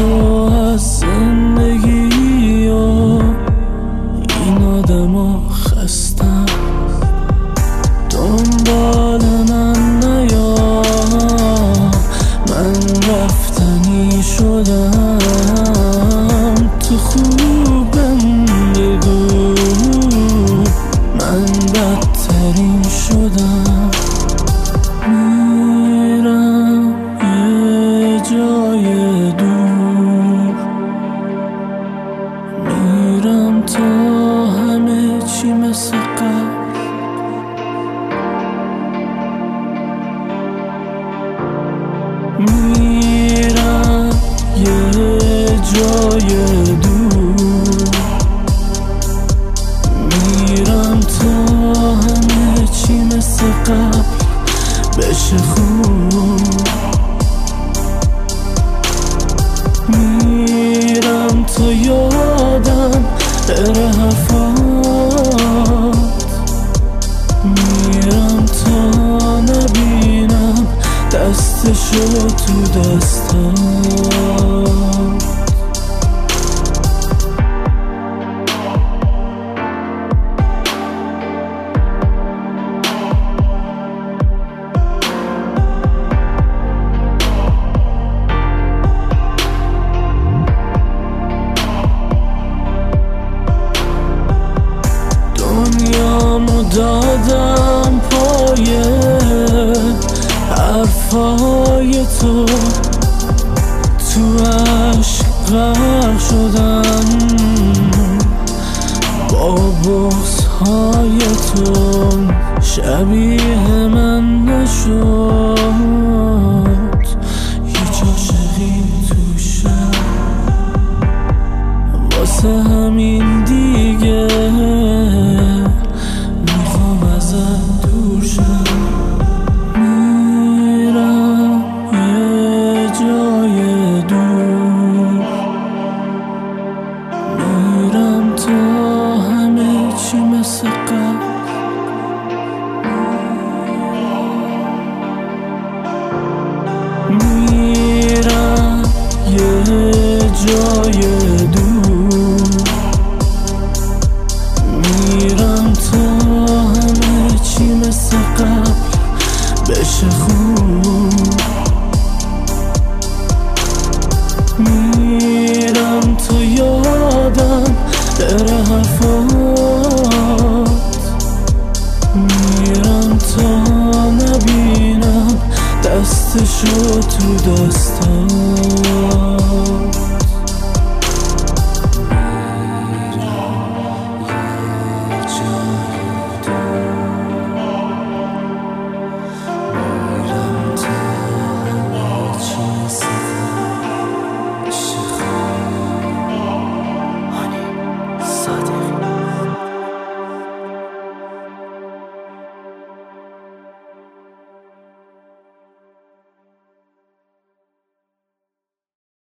تو از زندگی و این آدمو خستم، دنبال من نیا، من رفتنی شدم. تو خوبم بگو من بدترین شدم. میرم یه جای دور، میرم تا همه چی مثل قبل. میرم یه جای دور، میرم تا همه چی مثل قبل بشه خوب. میرم تا یادم بره حرفات، میرم تا نبینم دستشو تو دستات. دنیامو دادم پای حرفای تو، تو عشق غرق شدم، با بغض‌های تو شبیه من نشد. هیچ عاشقی توشم، واسه همین دیگه میخوام ازت دور شم. میرم یه جای دور، میرم تا همه چی مثل قبل. میرم یه جای دور، میرم تا همه چی مثل قبل بشه خوب. میرم تا یادم بره حرفات، میرم تا نبینم دستشو تو دستات.